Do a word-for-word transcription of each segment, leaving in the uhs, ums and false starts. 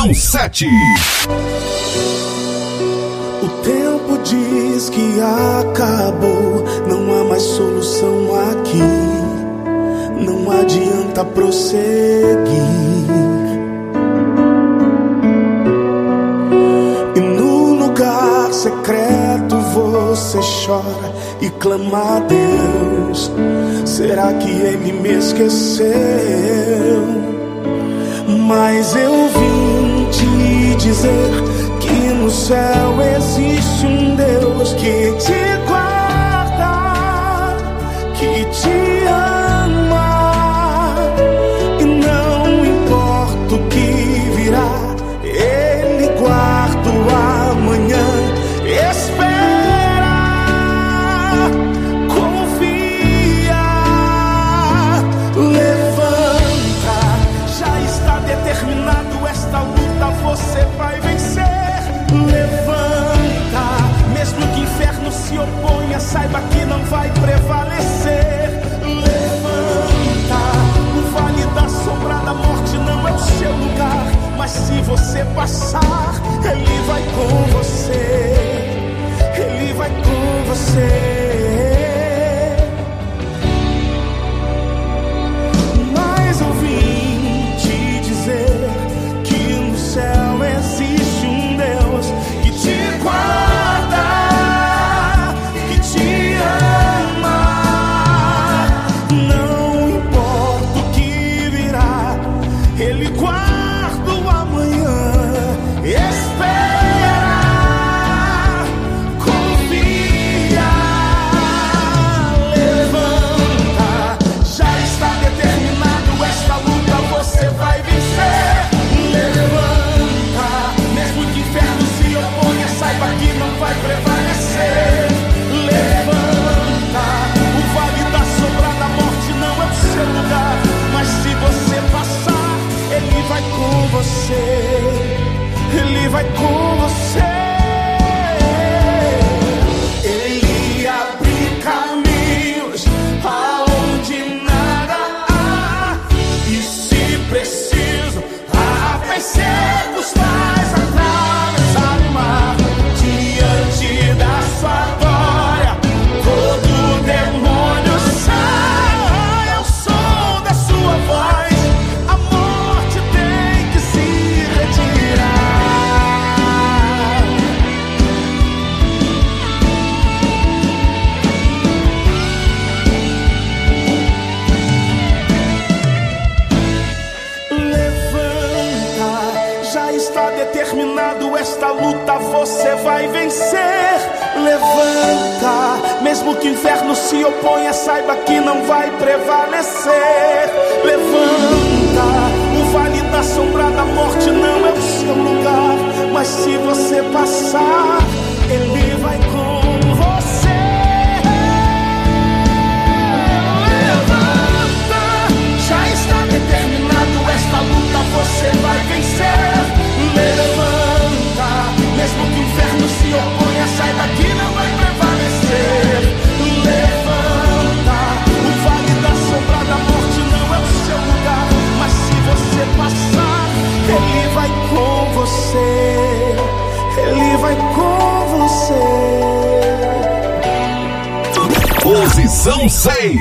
Posição sete. O tempo diz que acabou, não há mais solução aqui, não adianta prosseguir. E no lugar secreto você chora e clama a Deus. Será que Ele me esqueceu? Mas eu vim te dizer que no céu existe um Deus que te guarda, que te ama. E não importa o que virá, Ele guarda o amanhã. Espera, confia, levanta. Já está determinado, esta luta você vai vencer. Levanta, mesmo que o inferno se oponha, saiba que não vai prevalecer. Levanta, o vale da sombra da morte não é o seu lugar, mas se você passar, Ele vai com você, Ele vai com você. Mas eu vim te dizer que no céu existe um Deus que te guarda, que te ama. Não importa o que virá, Ele guarda o amanhã. Espera, confia, levanta. Já está determinado, esta luta você vai vencer. Levanta, mesmo que o inferno se oponha, saiba que não vai prevalecer. Levanta, o vale da sombra da morte não é o seu lugar, mas se você passar, Ele vai com você, Ele vai com você. Ele abre caminhos aonde nada há, e se preciso, a pés secos faz atravessar o mar. Diante da sua glória, todo demônio sai ao som da sua voz. A morte tem que se retirar. Levanta, já está determinado, esta luta você vai vencer. Levanta, mesmo que o inferno se oponha, saiba que não vai prevalecer. Levanta, o vale da sombra da morte não é o seu lugar, mas se você passar, Ele vai com você. Levanta, já está determinado, esta luta você vai vencer. Levanta, mesmo que o inferno se oponha, saiba que não vai prevalecer. Levanta, o vale da sombra da morte não é o seu lugar, mas se você passar, Ele vai com você, Ele vai com você. Posição seis.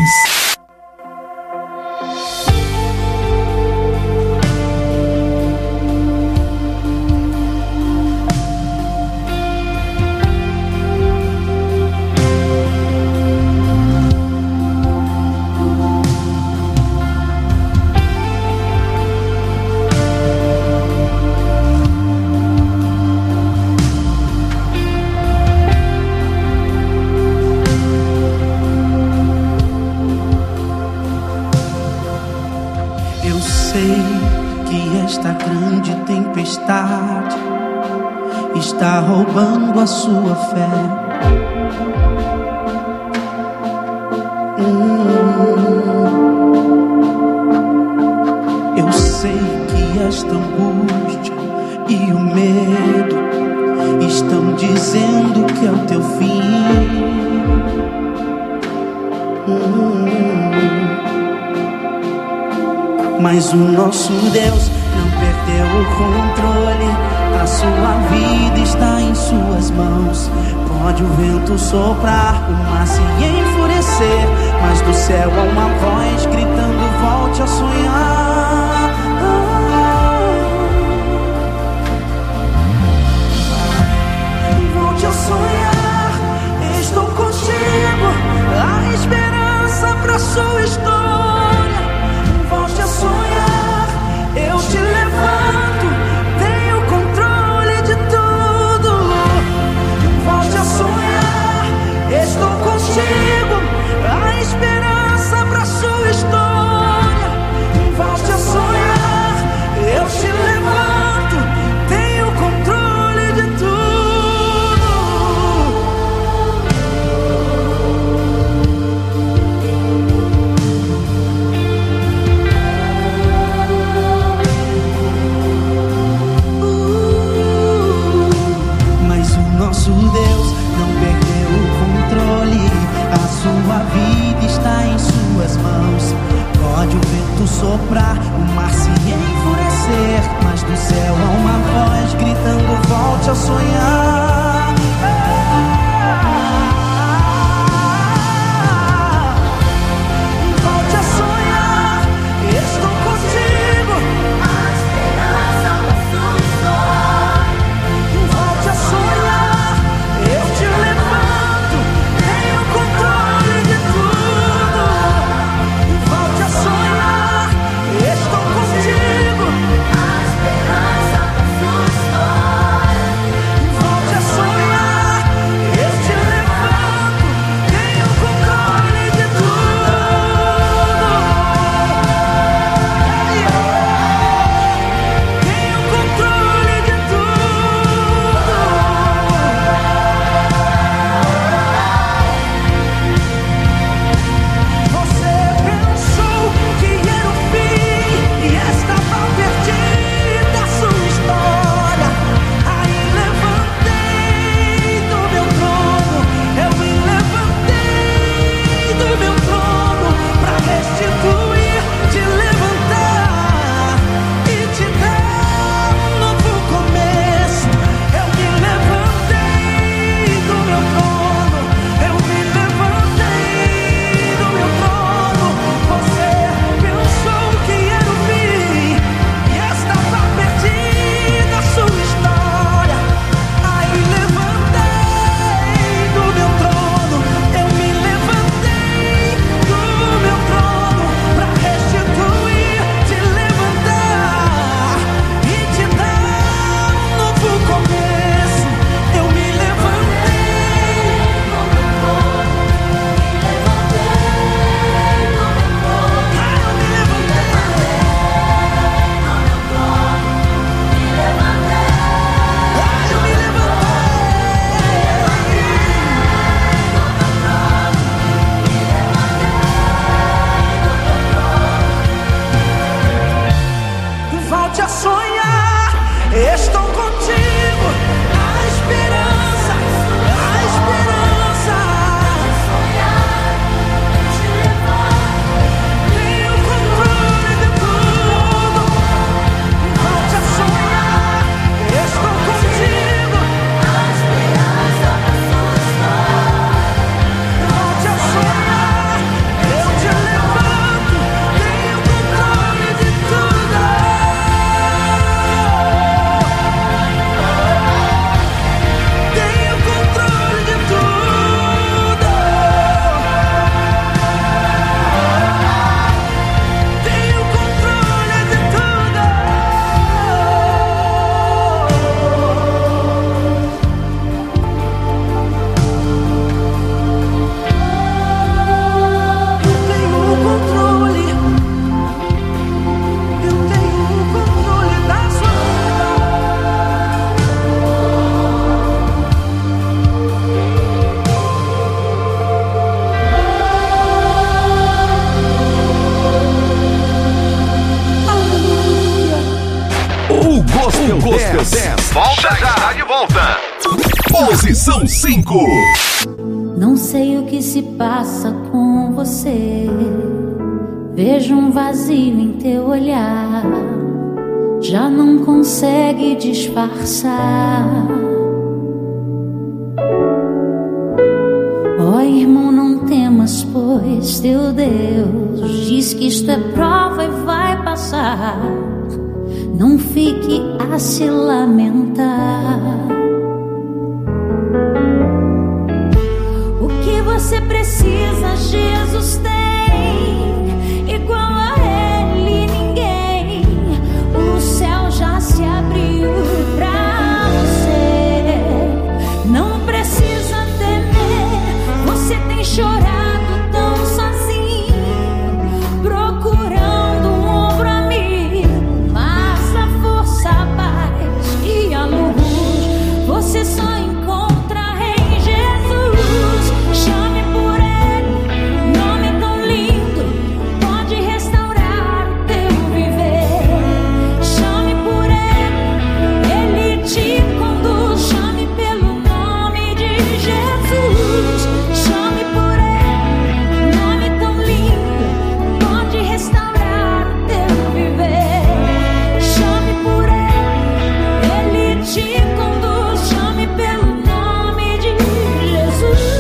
Está roubando a sua fé. hum. Eu sei que esta angústia e o medo estão dizendo que é o teu fim. hum. Mas o nosso Deus não perdeu o controle. A sua vida está em suas mãos. Pode o vento soprar, o mar se enfurecer, mas do céu há uma voz gritando: volte a sonhar. Volte a sonhar, estou contigo. A esperança pra sua história. Volte a sonhar, eu te levanto. Tenho controle de tudo. Volte a sonhar, estou contigo. A esperança pra sua história. Volte a sonhar, eu te levanto. Tenho controle de tudo. Nosso Deus não perdeu o controle. A sua vida está em suas mãos. Pode o vento soprar, o mar se enfurecer, mas do céu há uma voz gritando: volte a sonhar. Volte a sonhar, estou contigo. A esperança da sua história. Volte a sonhar, eu te levanto, tenho controle de tudo. Volte a sonhar, estou contigo. A esperança da sua história. Volte a sonhar, eu te levanto, tenho controle de tudo. Tenho controle de tudo. Você pensou que era o fim e estava perdida a sua história. Aí levantei do meu trono, eu me levantei do meu trono pra restituir, te levantar e te dar um novo começo. Eu me levantei do meu trono, eu me levantei do meu trono. Você pensou que era o fim e estava perdida a sua história. Aí levantei do meu trono, eu me levantei do meu trono pra restituir, te levantar e te dar um novo começo. Eu me levantei do meu trono, me levantei do meu trono. Ah, eu me levantei do meu trono, me levantei. Ah, eu me levantei. Volte a sonhar, estou contigo. A esperança, a esperança. Tenho controle de tudo. Volte a sonhar, estou contigo. A esperança da sua história. Volte a sonhar, eu te levanto. Tenho controle de tudo. Tenho controle de tudo. Tenho controle de tudo. Eu tenho o controle. Eu tenho o controle da sua O Gospel, o Gospel dez. Volta já, está de volta. Posição cinco. Não sei o que se passa com você. Vejo um vazio em teu olhar. já não consegue disfarçar. Ó irmão, não temas, pois teu Deus diz que isto é prova e vai passar. Não fique a se lamentar. O que você precisa, Jesus tem. Igual a Ele, ninguém. O céu já se abriu pra você. Não precisa temer. Você tem chorado tão sozinho, procurando um ombro amigo. Mas a força, a paz e a luz você só encontra em Jesus. Chame por Ele, nome tão lindo, pode restaurar o teu viver. Chame por Ele, Ele te conduz. Chame pelo nome de Jesus. Chame por Ele, nome tão lindo, pode restaurar o teu viver. Chame por Ele, Ele te conduz. Chame pelo nome de Jesus.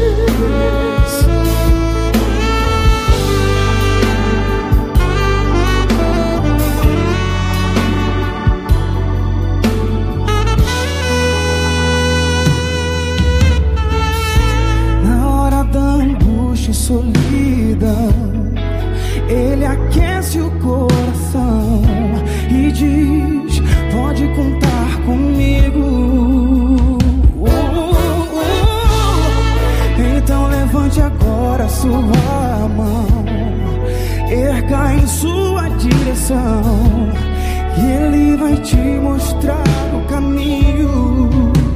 Na hora da angústia e solidão, Ele aquece o coração e diz: pode contar comigo. Uh, uh, uh. Então levante agora sua mão, erga em sua direção, e Ele vai te mostrar o caminho.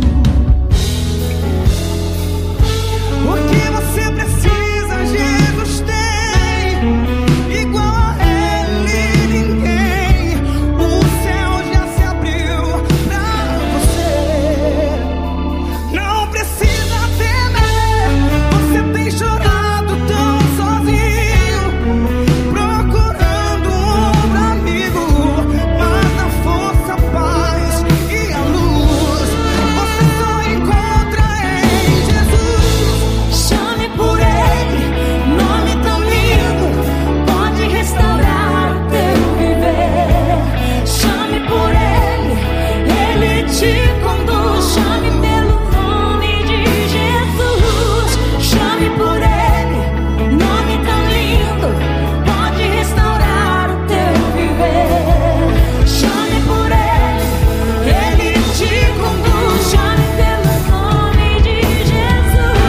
O que você precisa, Jesus tem. Igual a Ele, ninguém. O céu já se abriu pra você. Não precisa temer. Você tem chorado tão sozinho, procurando um ombro amigo. Mas a força, a paz e a luz você só encontra em Jesus. Chame por Ele, nome tão lindo, pode restaurar o teu viver. Chame por Ele, Ele te conduz. Chame pelo nome de Jesus. Chame por Ele, nome tão lindo, pode restaurar o teu viver. Chame por Ele, Ele te conduz. Chame pelo nome de Jesus,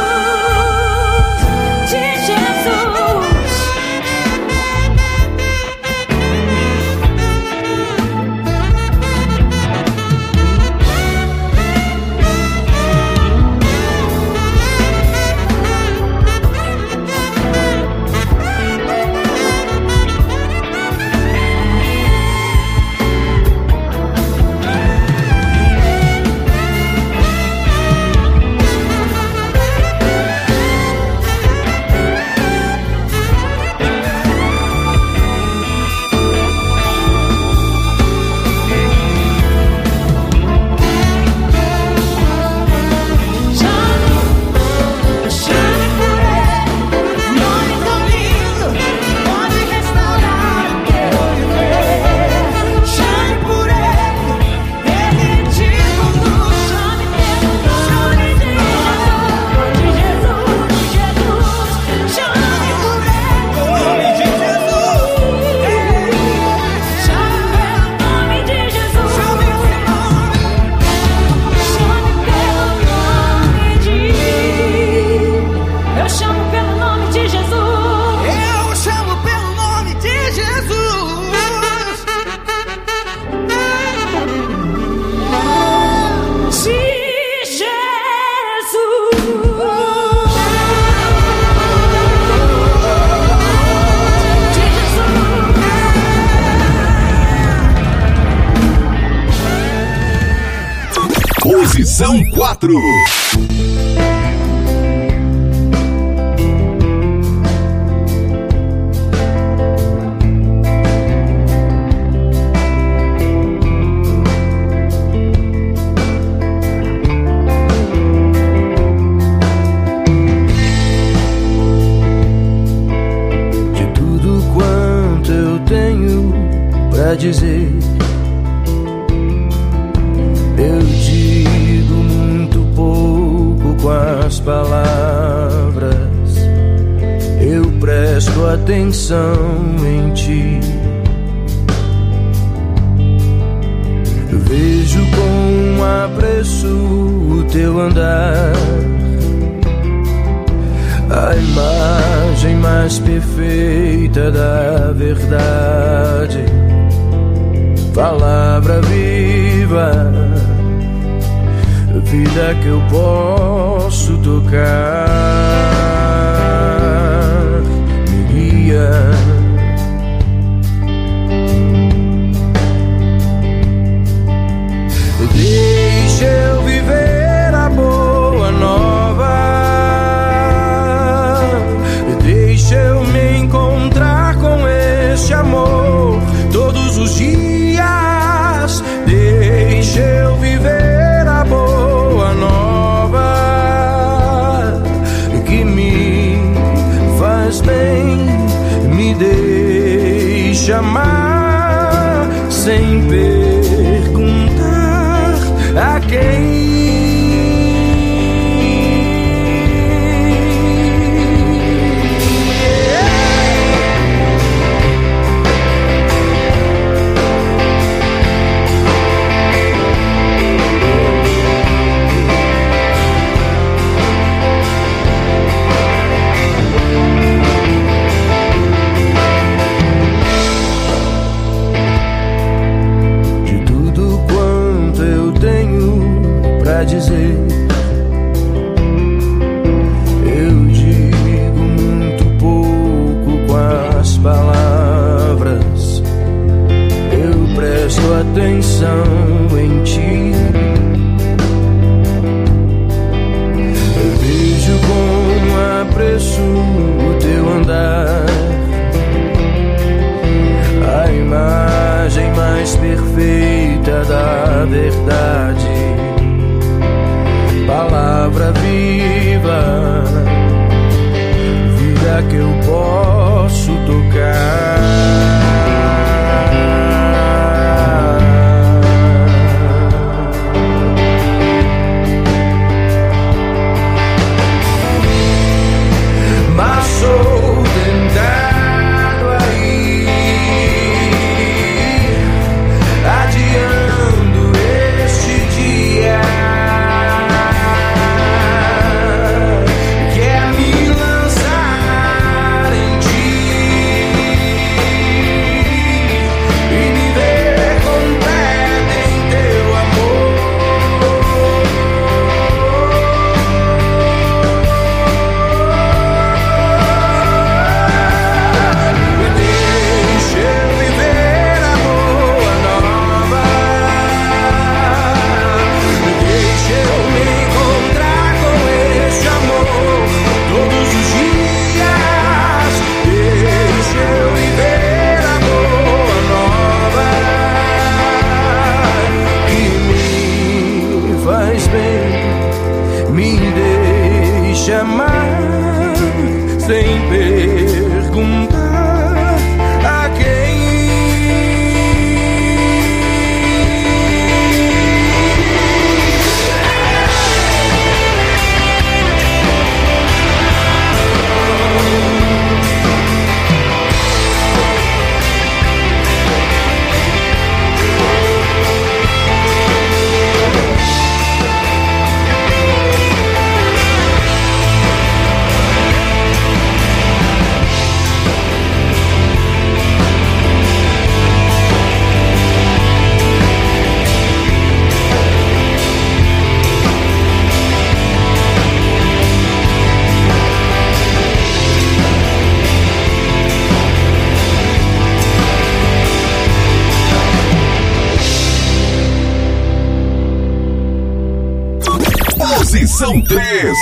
de Jesus. Chame por Ele, nome tão lindo, pode restaurar o teu viver. Chame por Ele, Ele te conduz. Chame pelo nome de Jesus, de Jesus, de Jesus. Chame por Ele, nome de Jesus. Chame pelo nome de Jesus. Chame pelo nome de. Eu chamo pelo nome de Jesus. Eu chamo pelo nome de Jesus. De Jesus. Posição quatro. dizer. Eu digo muito pouco com as palavras, eu presto atenção em ti. Vejo com apreço o teu andar, a imagem mais perfeita da verdade, palavra viva, vida que eu posso tocar, me guia. Deixa eu viver a boa nova, deixa eu me encontrar com este amor todos os dias. Deixa eu viver a boa nova que me faz bem, me deixa amar sem perguntar a quem. Dizer, eu digo muito pouco com as palavras, eu presto atenção em ti. Eu vejo com apreço o teu andar, a imagem mais perfeita da verdade, palavra viva, vida que eu posso tocar. Mas sou tentado a ir adiando este dia. Chamar sem perguntar a quem. Posição três.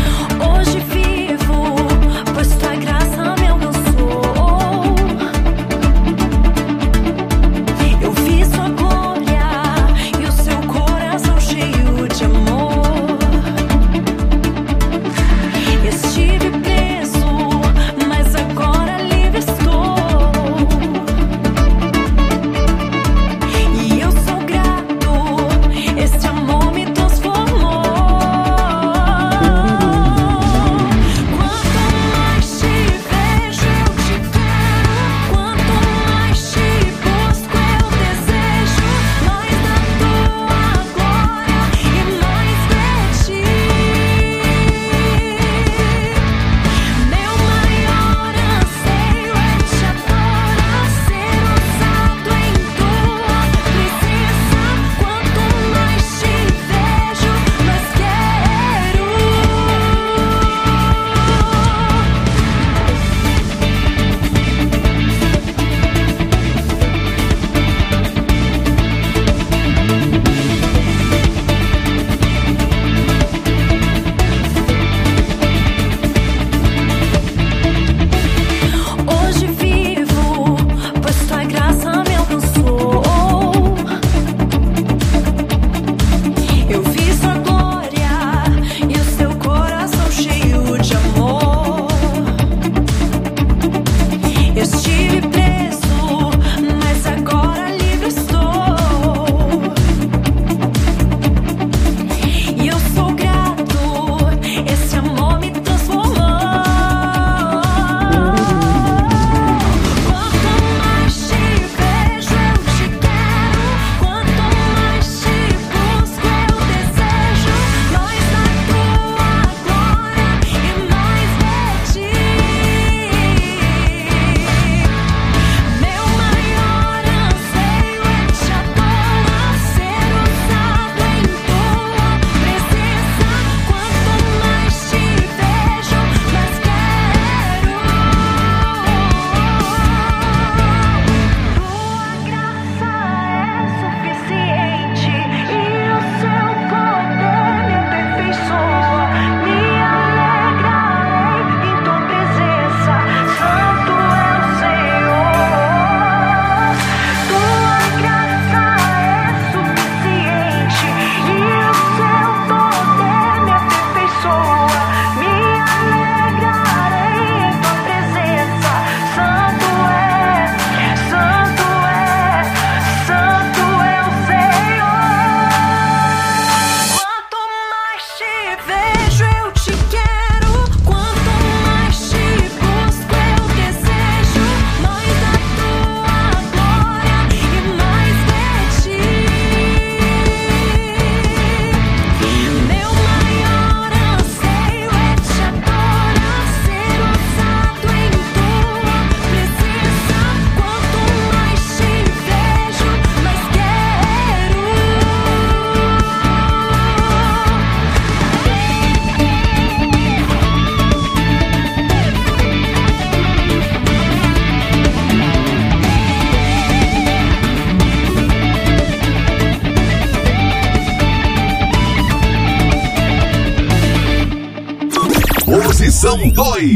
Hoje vivo, pois tua graça me alcançou. Posição dois.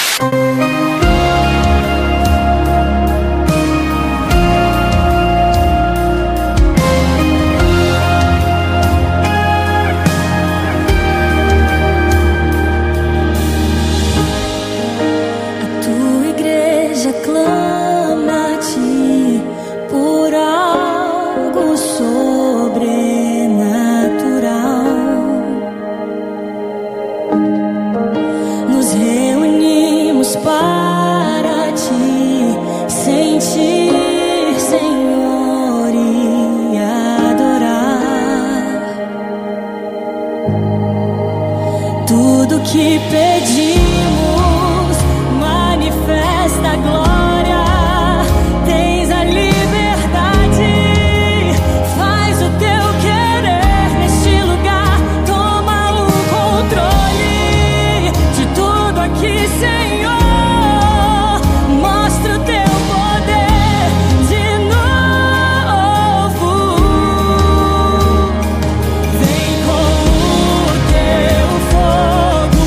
Que pedimos, manifesta a glória, tens a liberdade, faz o teu querer neste lugar, toma o controle de tudo aqui, Senhor, mostra o teu poder de novo, vem com o teu fogo.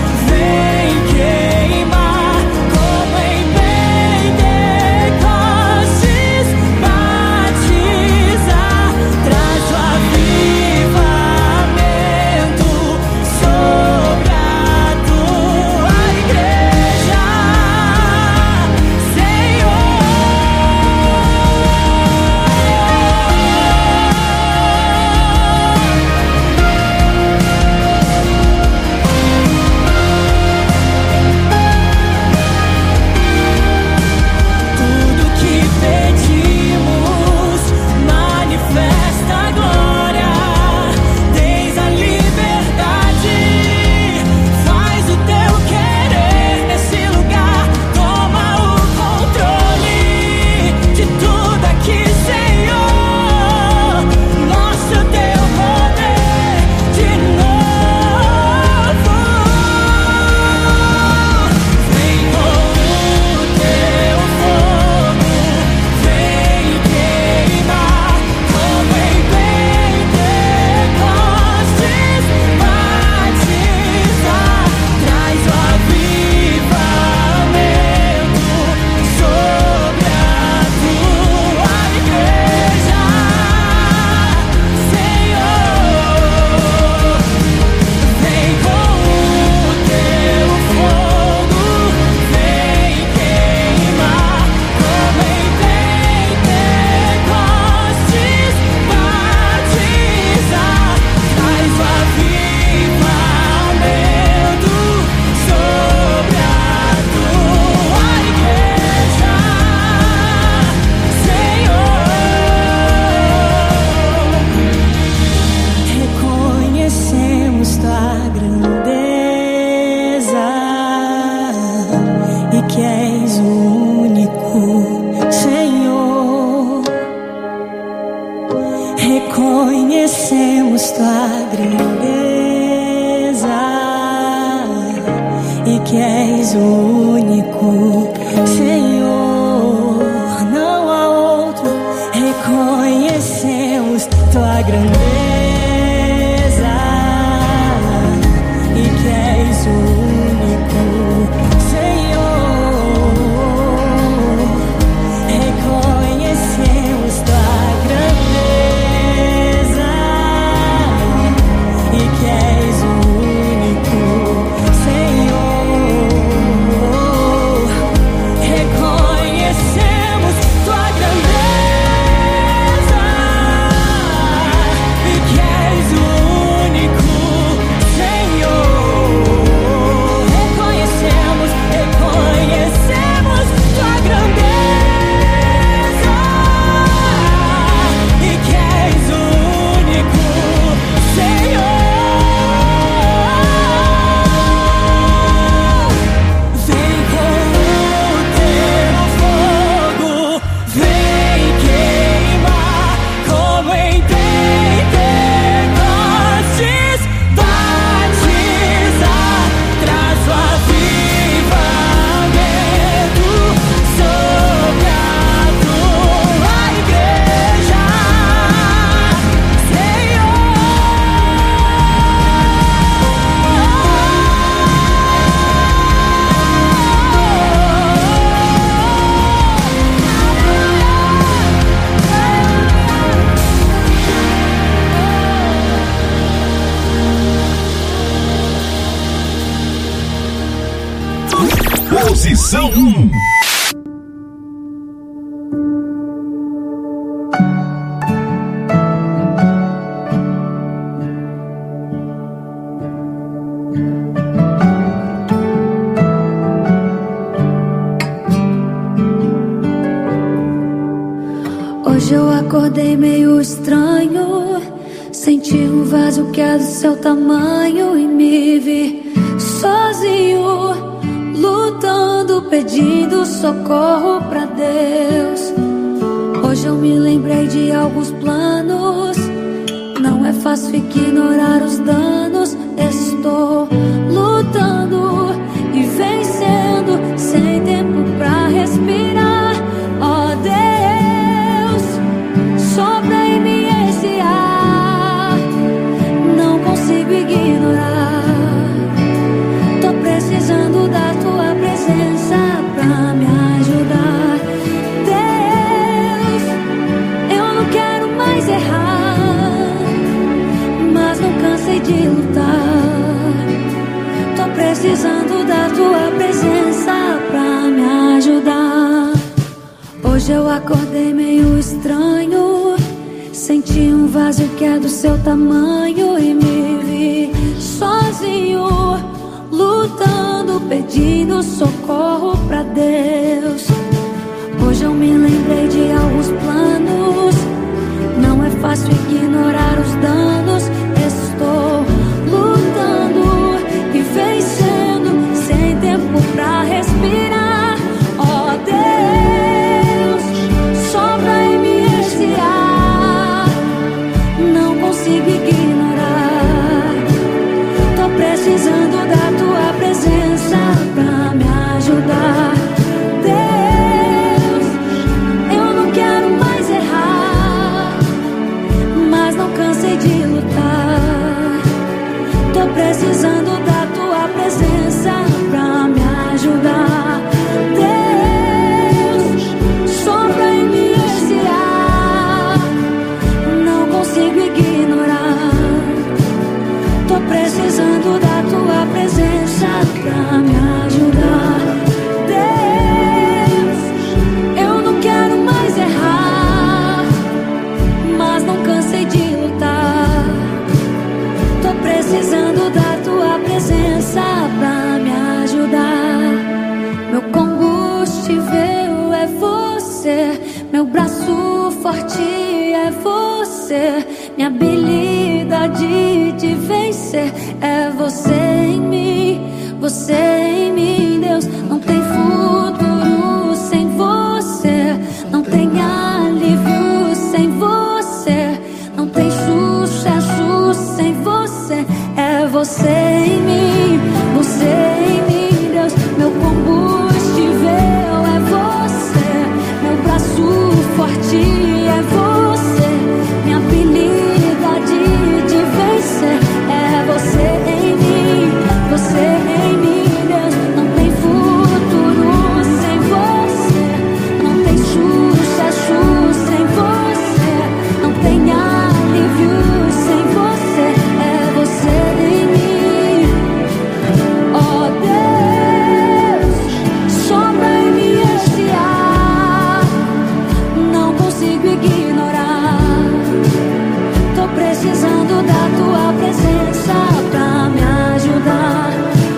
Reconhecemos tua grandeza e que és o único Senhor, não há outro. Reconhecemos tua grandeza e que és o único Senhor. Reconhecemos tua grandeza e que és o único Senhor. Reconhecemos tua grandeza e Posição um. Hoje eu acordei meio estranho, senti um vaso que é do seu tamanho e me vi sozinho, lutando, pedindo socorro pra Deus. Hoje eu me lembrei de alguns planos, não é fácil ignorar os danos. Estou lutando e vencendo, sem tempo pra respirar. Ó Deus, sopra em mim esse ar, não consigo ignorar. Tô precisando da tua presença pra me ajudar. Deus, eu não quero mais errar, mas não cansei de lutar. Tô precisando da tua presença pra me ajudar. Hoje eu acordei meio estranho, senti um vazio que é do seu tamanho e me vi sozinho, lutando, pedindo socorro pra Deus. Hoje eu me lembrei de alguns planos, não é fácil ignorar os danos. Estou lutando e vencendo, sem tempo pra respirar. Ó Deus, sopra em mim esse ar, não consigo ignorar. Tô precisando da tua presença pra me ajudar. Deus, eu não quero mais errar, mas não cansei de lutar. Tô precisando da tua presença pra me ajudar. Deus, sopra em mim esse ar, não consigo ignorar. Tô precisando da tua presença pra me ajudar. Deus, eu não quero mais errar, mas não cansei de lutar. Tô precisando da tua presença pra me ajudar. Meu combustível é você, meu braço forte é você, minha habilidade de vencer é você em mim, você em mim. Deus, não tem futuro sem você, não tem alívio sem você, não tem sucesso sem você. É você em mim, você em mim. Deus, meu combustível é você, meu braço forte é você, minha habilidade de vencer é você em mim, você em mim. Deus, não tem futuro sem você, não tem sucesso sem você, não tem alívio sem você. É você em mim. Ó Deus, sopra em mim esse ar, não consigo ignorar. Tô precisando da tua presença pra me ajudar.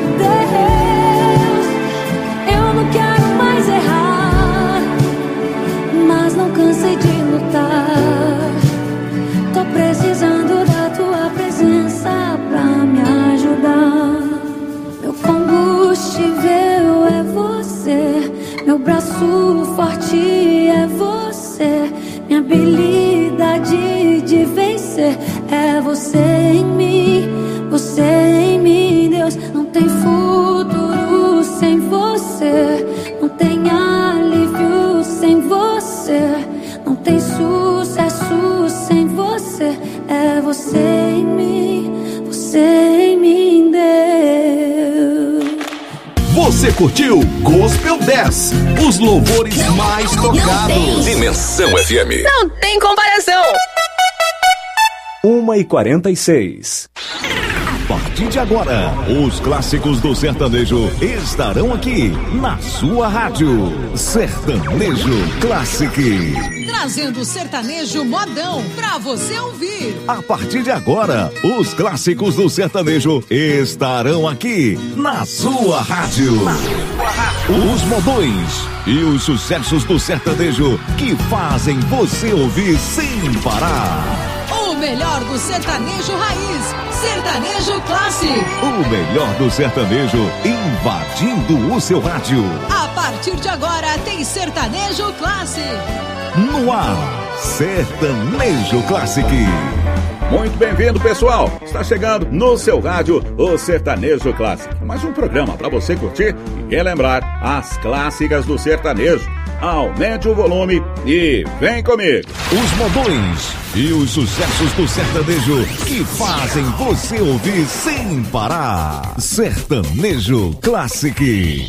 Deus, eu não quero mais errar, mas não cansei de lutar. Tô precisando da tua presença pra me ajudar. Meu combustível é você, meu braço forte é você, minha habilidade de vencer é você em mim, você em mim. Deus, não tem futuro sem você, não tem alívio sem você, não tem sucesso sem você. É você em mim, você em mim, Deus. Você curtiu Gospel dez, os louvores mais tocados. Dimensão F M. Não tem comparação. uma e quarenta e seis. partir de agora, os clássicos do sertanejo estarão aqui na sua rádio. Sertanejo Classic. Trazendo o sertanejo modão pra você ouvir. A partir de agora, os clássicos do sertanejo estarão aqui na sua rádio. Na sua rádio. Os modões e os sucessos do sertanejo que fazem você ouvir sem parar. O melhor do sertanejo raiz, Sertanejo Classic. O melhor do sertanejo invadindo o seu rádio. A partir de agora tem Sertanejo Classic. No ar, Sertanejo Classic. Muito bem-vindo, pessoal. Está chegando no seu rádio o Sertanejo Classic. Mais um programa para você curtir e relembrar as clássicas do sertanejo. Aumente o volume e vem comigo. Os modões e os sucessos do sertanejo que fazem você ouvir sem parar. Sertanejo Classic.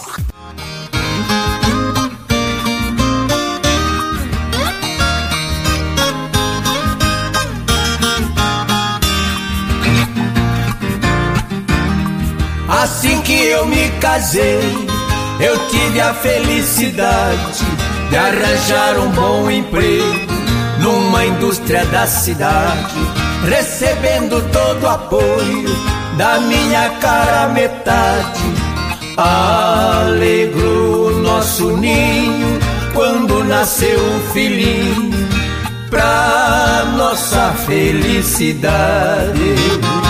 Assim que eu me casei, eu tive a felicidade de arranjar um bom emprego numa indústria da cidade, recebendo todo o apoio da minha cara metade. Alegrou o nosso ninho quando nasceu um filhinho, pra nossa felicidade.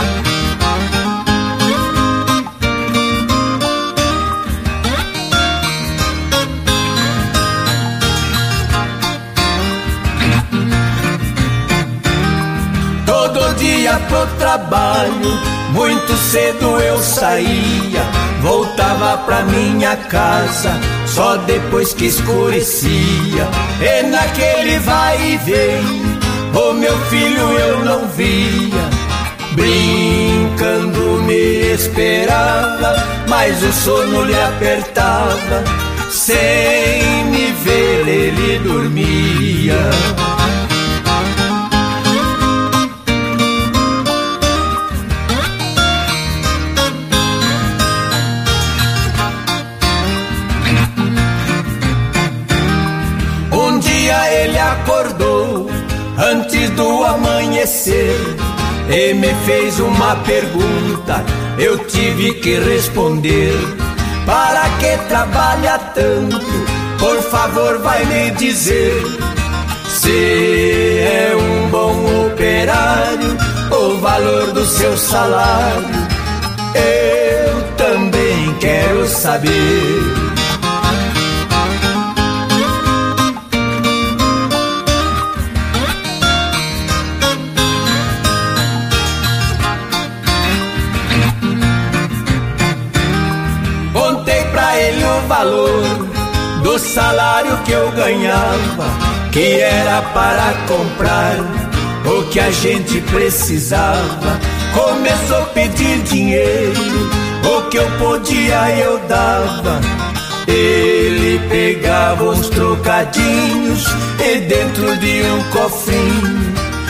Dia pro trabalho, muito cedo eu saía, voltava pra minha casa só depois que escurecia. E naquele vai e vem, o meu filho eu não via. Brincando me esperava, mas o sono lhe apertava. Sem me ver ele dormia. Ele acordou antes do amanhecer e me fez uma pergunta, eu tive que responder. Para que trabalha tanto? Por favor, vai me dizer. Se é um bom operário, o valor do seu salário eu também quero saber. Valor do salário que eu ganhava, que era para comprar o que a gente precisava. Começou a pedir dinheiro, o que eu podia eu dava. Ele pegava uns trocadinhos e dentro de um cofrinho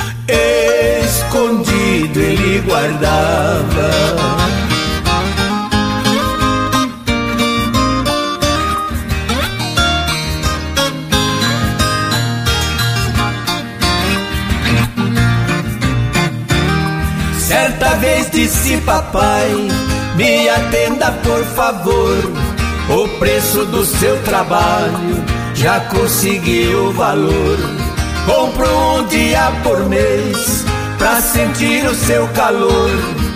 escondido ele guardava. Certa vez disse papai, me atenda por favor, o preço do seu trabalho já consegui o valor. Compro um dia por mês pra sentir o seu calor.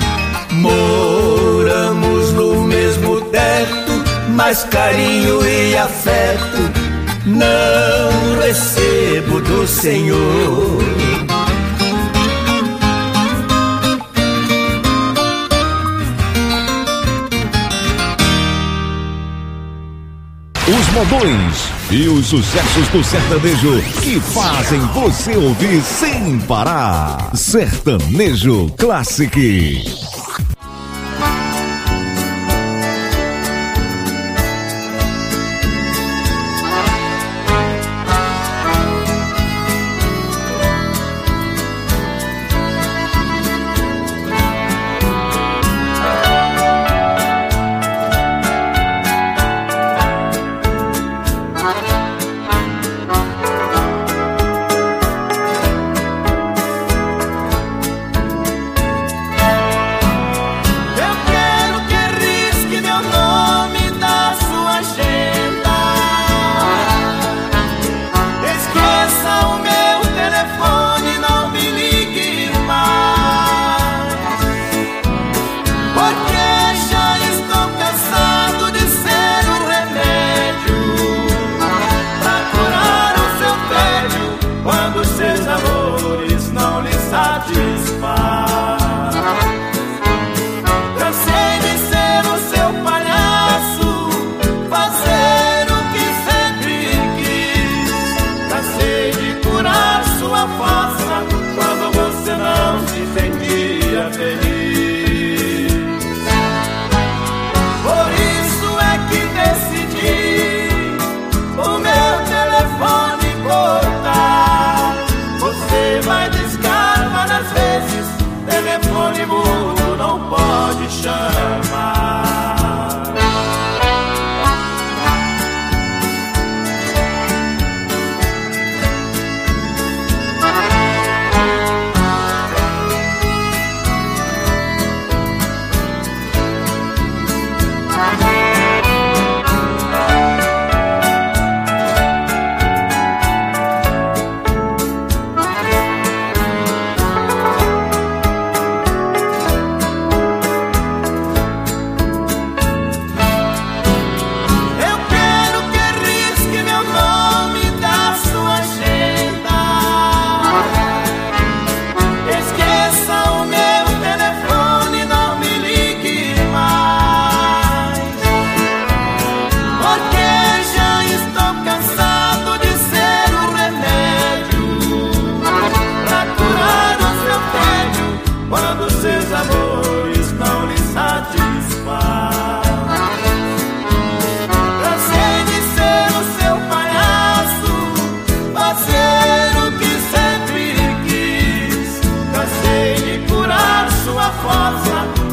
Moramos no mesmo teto, mas carinho e afeto não recebo do Senhor. Os modões e os sucessos do sertanejo que fazem você ouvir sem parar. Sertanejo Classic.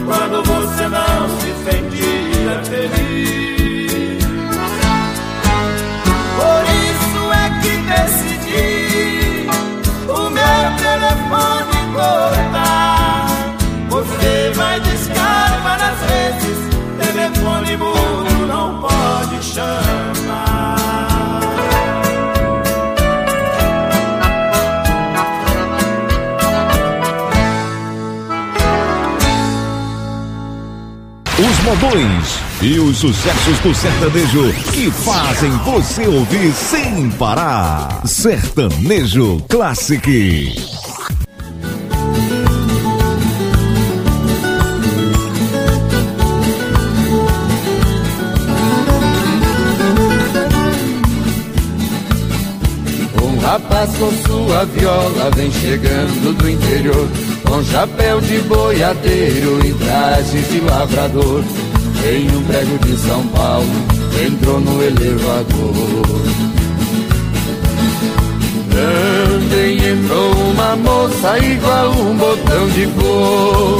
quando você não se sentia feliz. Por isso é que decidi o meu telefone cortar. Você vai discar várias vezes, telefone mudo não pode chamar. Os modões e os sucessos do sertanejo que fazem você ouvir sem parar. Sertanejo Classic. Um rapaz com sua viola vem chegando do interior, com chapéu de boiadeiro e trajes de lavrador. Em um prédio de São Paulo, entrou no elevador. Também entrou uma moça igual um botão de flor.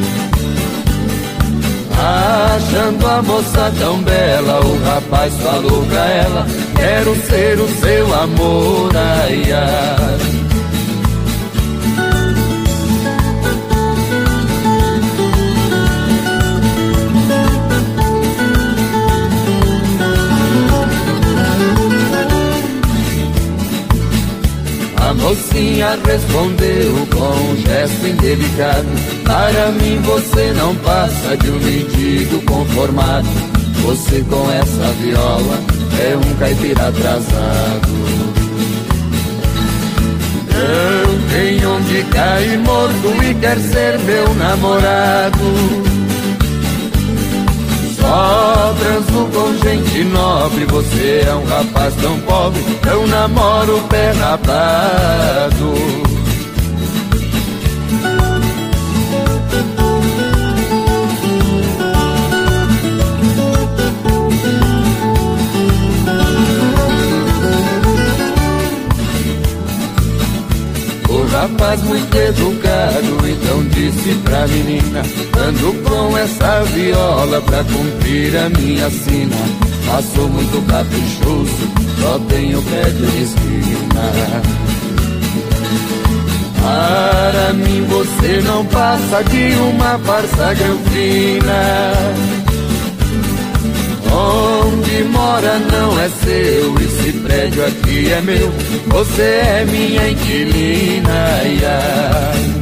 Achando a moça tão bela, o rapaz falou pra ela: quero ser o seu amor, ai, ai. A mocinha respondeu com um gesto indelicado: para mim você não passa de um mendigo conformado. Você com essa viola é um caipira atrasado. Não tem onde cair morto e quer ser meu namorado. Só transo com gente nobre, você é um rapaz tão pobre, eu namoro pé rapado. O rapaz muito educado então disse pra menina: ando com essa viola pra cumprir a minha sina. Mas sou muito caprichoso, só tenho pé de esquina. Para mim você não passa de uma farsa granfina. Onde mora não é seu, esse prédio aqui é meu. Você é minha inquilina, ai, ai.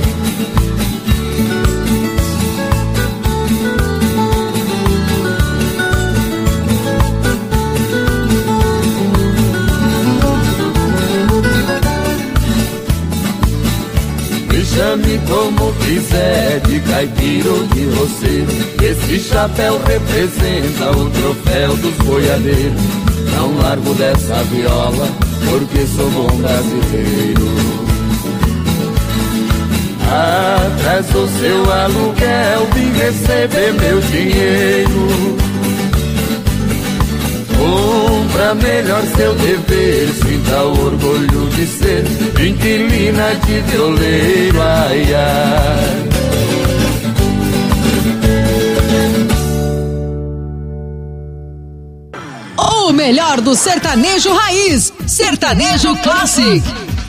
Me chame como quiser, de caipira ou de roceiro. Esse chapéu representa o troféu dos boiadeiros. Não largo dessa viola, porque sou bom brasileiro. Atrás do seu aluguel, vim receber meu dinheiro. Cumpra melhor seu dever, sinta o orgulho de ser inquilina de violeiro, ai, ai. O melhor do sertanejo raiz, Sertanejo Classic.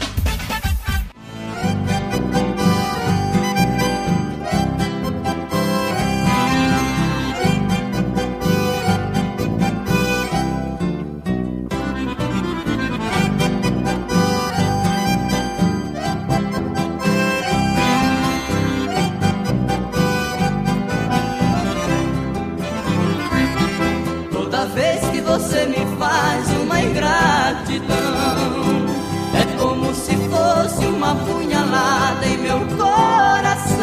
Você me faz uma ingratidão. É como se fosse uma punhalada em meu coração.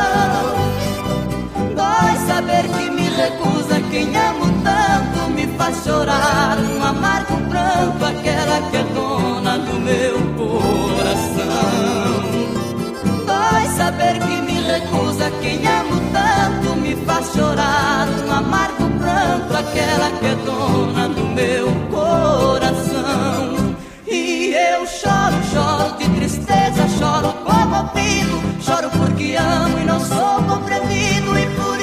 Dói saber que me recusa quem amo tanto. Me faz chorar um amargo pranto, aquela que é dona do meu coração. Dói saber que me recusa quem amo tanto. Me faz chorar um amargo pranto, aquela que é dona do meu coração. E eu choro, choro de tristeza, choro comovido. Choro porque amo e não sou compreendido. E por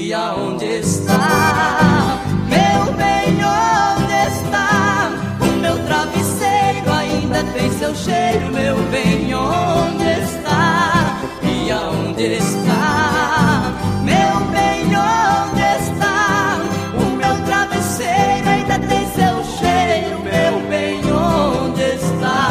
E aonde está, meu bem, onde está? O meu travesseiro ainda tem seu cheiro, meu bem, onde está? E aonde está, meu bem, onde está? O meu travesseiro ainda tem seu cheiro, meu bem, onde está?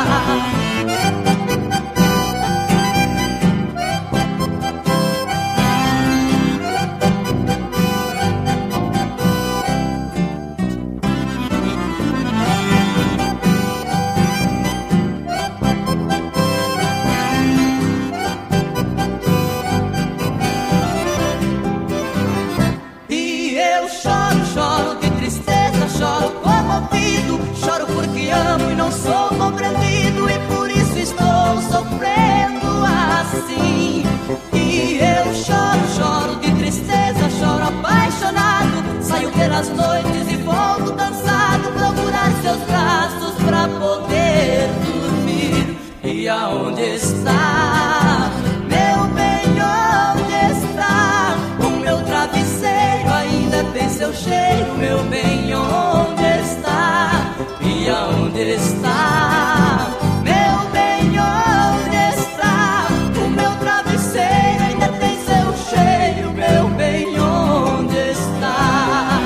Choro porque amo e não sou compreendido, e por isso estou sofrendo assim. E eu choro, choro de tristeza, choro apaixonado. Saio pelas noites e volto cansado, procurar seus braços pra poder dormir. E aonde está, meu bem, onde está? O meu travesseiro ainda tem seu cheiro, meu bem, onde está? E aonde está, meu bem, onde está? O meu travesseiro ainda tem seu cheiro, meu bem, onde está?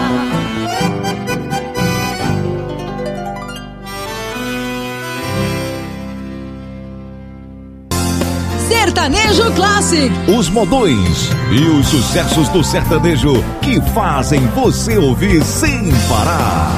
Sertanejo Classic. Os modões e os sucessos do sertanejo que fazem você ouvir sem parar.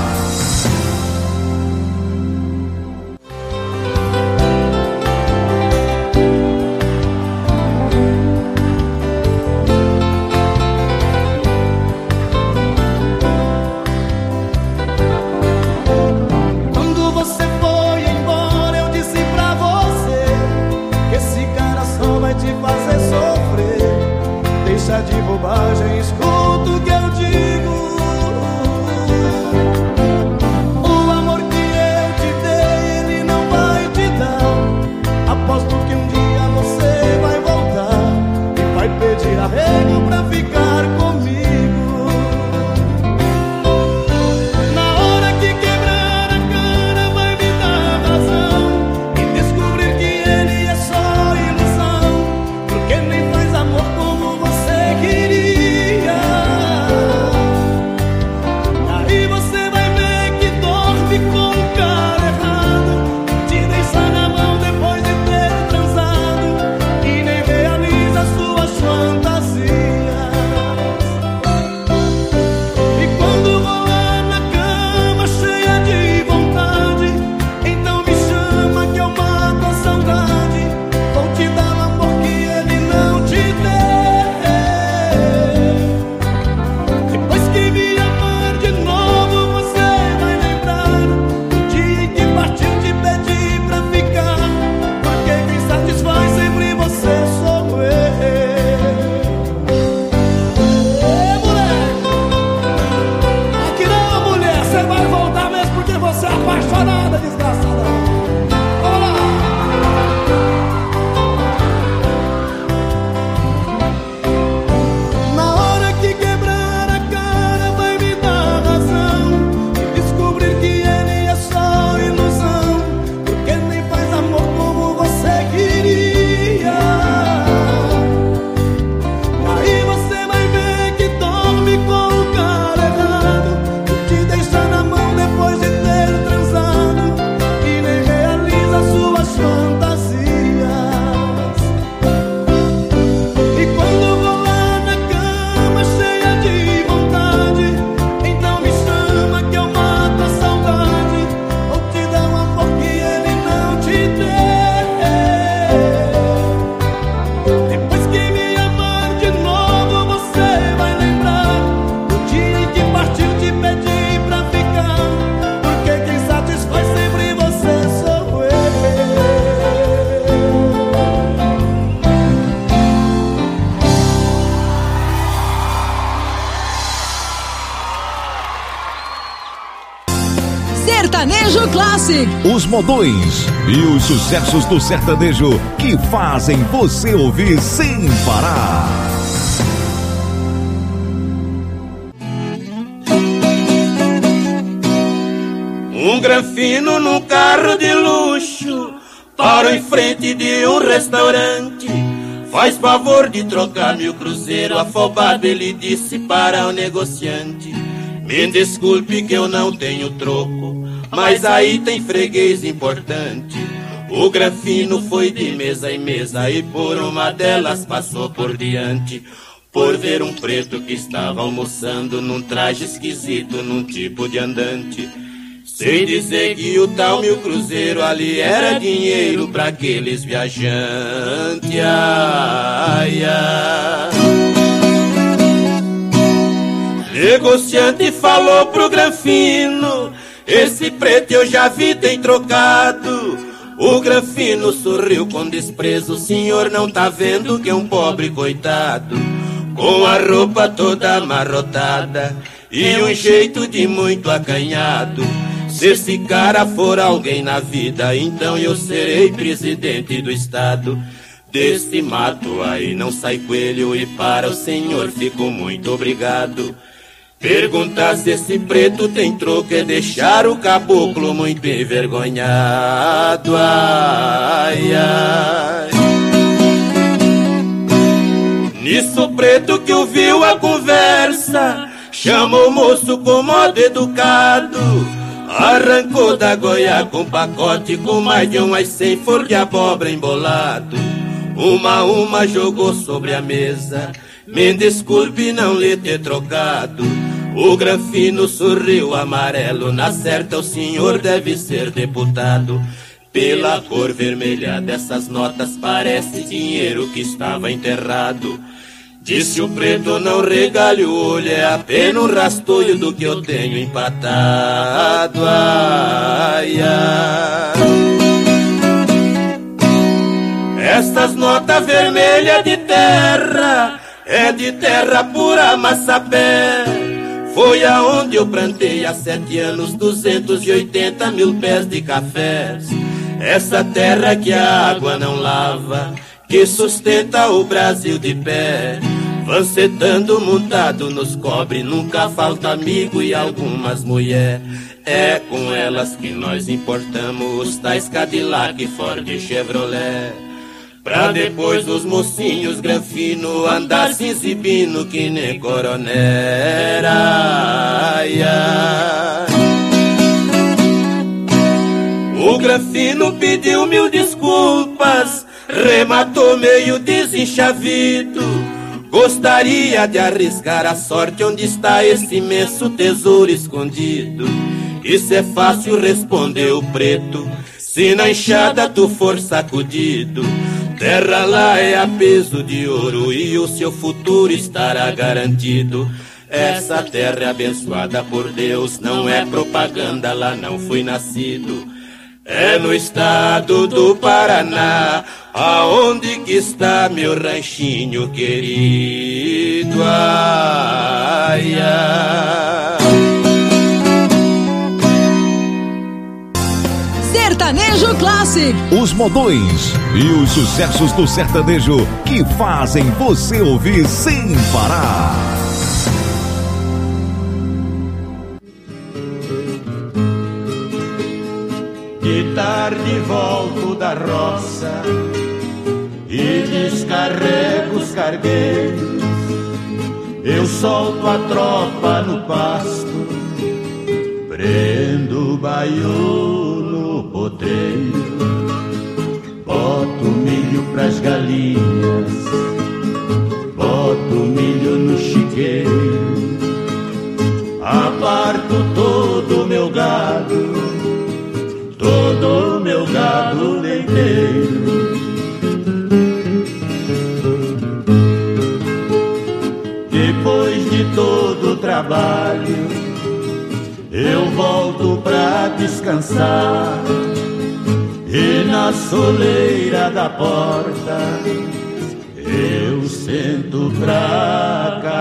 De bobagem, escuta o que eu digo. O amor que eu te dei, ele não vai te dar. Aposto que um dia você vai voltar e vai pedir arrego pra ficar comigo. Na hora que quebrar a cara, vai me dar razão e descobrir que ele é só ilusão, porque nem faz amor como você queria. Aí você vai ver que dorme com o cara errado, te deixa na mão depois de ter transado e nem realiza suas fantasias. E quando rolar na cama cheia de vontade, então me chama que eu mato a saudade. Vou te dar o amor que ele não te deu. Depois que me amar de novo, você vai lembrar do dia que partiu te pedir pra ficar, porque quem satisfaz sempre você sou eu. Ê, moleque! Aqui não, mulher, você vai voltar mesmo porque você é apaixonada, desgraçada. Vamos lá! Na hora que quebrar a cara, vai me dar razão e descobrir que ele é só ilusão, porque nem faz amor como você queria. Aí você vai ver que dorme com o cara errado, que te deixa na mão depois de ter transado e nem realiza suas fantasias. E quando rolar na cama cheia de vontade, então me chama que eu mato a saudade. Vou te dar um amor que ele não te deu. Depois que me amar de novo, você vai lembrar do dia em que partiu te pedir pra ficar, porque quem satisfaz sempre você sou eu. Sertanejo Classic. Os modões e os sucessos do sertanejo que fazem você ouvir sem parar. Granfino num carro de luxo para em frente de um restaurante. Faz favor de trocar meu cruzeiro. Afobado ele disse para o negociante: me desculpe que eu não tenho troco, mas aí tem freguês importante. O Granfino foi de mesa em mesa e por uma delas passou por diante, por ver um preto que estava almoçando num traje esquisito, num tipo de andante. Sei dizer que o tal mil cruzeiro ali era dinheiro pra aqueles viajantes. Ai, ai. Negociante falou pro Granfino: esse preto eu já vi tem trocado. O Granfino sorriu com desprezo: o senhor não tá vendo que é um pobre coitado, com a roupa toda amarrotada e um jeito de muito acanhado. Se esse cara for alguém na vida, então eu serei presidente do estado. Desse mato aí não sai coelho e para o senhor fico muito obrigado. Perguntar se esse preto tem troco é deixar o caboclo muito envergonhado. Ai, ai. Nisso o preto que ouviu a conversa chamou o moço com modo educado, arrancou da goiaca um pacote com mais de umas cem folhas de abóbora embolado. Uma a uma jogou sobre a mesa: me desculpe não lhe ter trocado. O Granfino sorriu amarelo: na certa o senhor deve ser deputado. Pela cor vermelha dessas notas parece dinheiro que estava enterrado. Disse o preto: não regale o olho, é apenas um rastolho do que eu tenho empatado. Ai, ai. Estas notas vermelhas de terra é de terra pura massapé. Foi aonde eu plantei há sete anos duzentos e oitenta mil pés de cafés. Essa terra que a água não lava, que sustenta o Brasil de pé. Vancetando montado nos cobre, nunca falta amigo e algumas mulher. É com elas que nós importamos os tais Cadillac, Ford e Chevrolet. Pra depois os mocinhos Granfino andar se exibindo que nem coronel. Ai, ai. O Granfino pediu mil desculpas, rematou meio desenchavido. Gostaria de arriscar a sorte onde está esse imenso tesouro escondido. Isso é fácil, respondeu o preto, se na enxada tu for sacudido. Terra lá é a peso de ouro e o seu futuro estará garantido. Essa terra é abençoada por Deus, não é propaganda, lá não fui nascido. É no estado do Paraná, aonde que está meu ranchinho querido. Ai, ai. Sertanejo Classic. Os modões e os sucessos do sertanejo que fazem você ouvir sem parar. De tarde volto da roça e descarrego os cargueiros. Eu solto a tropa no pasto, prendo o baiô no potreiro, boto milho pras galinhas, boto milho no chiqueiro, aparto todo o meu gado, todo o meu gado leiteiro. Depois de todo o trabalho, eu volto pra descansar, e na soleira da porta eu sento pra